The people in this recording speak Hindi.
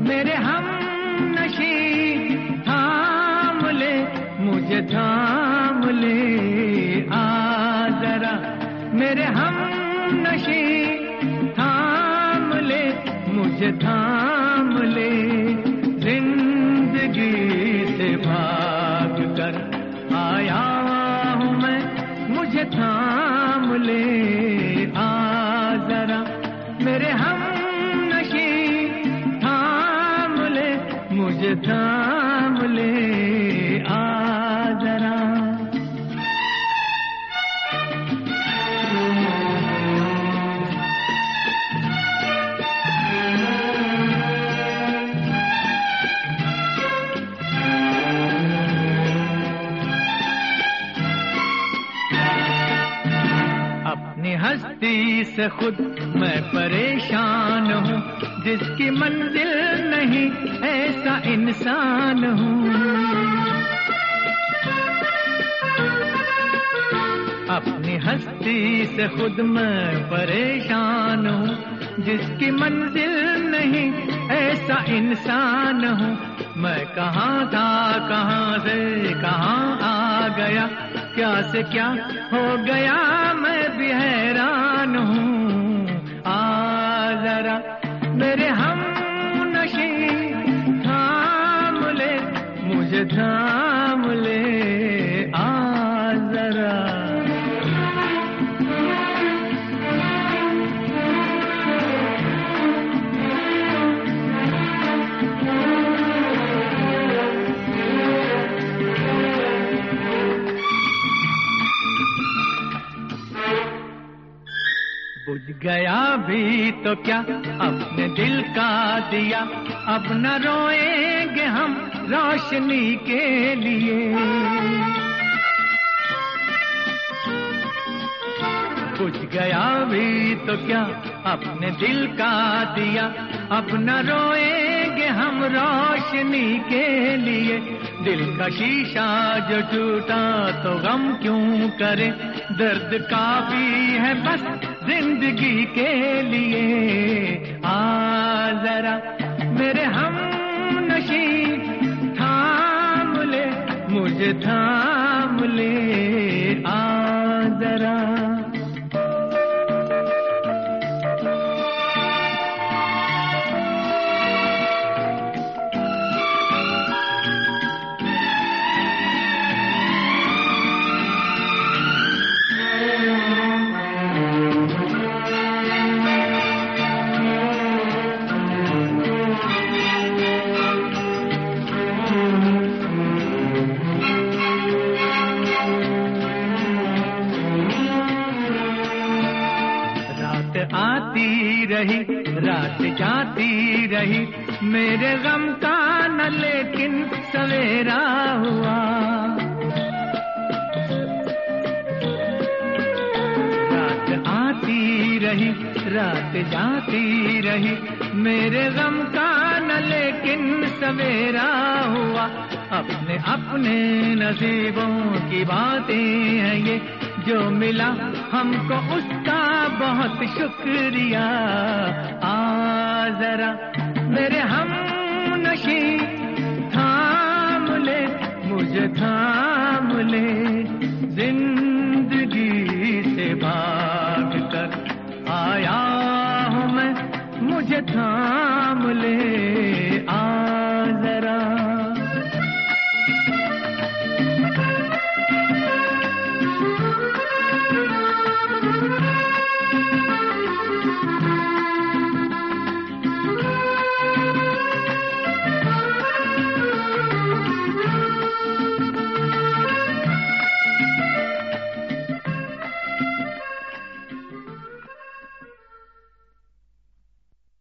मेरे हम नशी थाम ले, मुझे थाम ले, आ जरा मेरे हम नशी थाम ले, मुझे थाम ले। जिंदगी से भाग कर आया हूँ मैं, मुझे थाम ले, आ जरा मेरे हम नशी थाम ले, मुझे थाम ले, आ जरा। अपनी हस्ती से खुद मैं परेशान हूँ, जिसकी मंजिल नहीं ऐसा इंसान हूँ। अपनी हस्ती से खुद मैं परेशान हूँ, जिसकी मंजिल नहीं ऐसा इंसान हूँ। मैं कहाँ था, कहाँ से कहाँ आ गया, क्या से क्या हो गया, मैं भी हैरान हूँ। आ जरा मेरे हम नशी थाम ले, मुझे थाम ले, आ जरा। बुझ गया भी तो क्या अपने दिल का दिया, अब न रोएंगे हम रोशनी के लिए। बुझ गया भी तो क्या अपने दिल का दिया, अब न रोएंगे हम रोशनी के लिए। दिल का शीशा जो टूटा तो गम क्यों करे, दर्द काफी है बस जिंदगी के लिए। आ जरा मेरे हम नशी थाम ले, मुझे थाम ले, आ जरा। आती रही रात जाती रही, मेरे गम का न लेकिन सवेरा हुआ। रात आती रही रात जाती रही, मेरे गम का न लेकिन सवेरा हुआ। अपने अपने नसीबों की बातें हैं ये, जो मिला हमको उसका बहुत शुक्रिया। आ जरा मेरे हम नशी थाम ले, मुझे थाम ले। जिंदगी से भाग कर आया हूँ मैं, मुझे थाम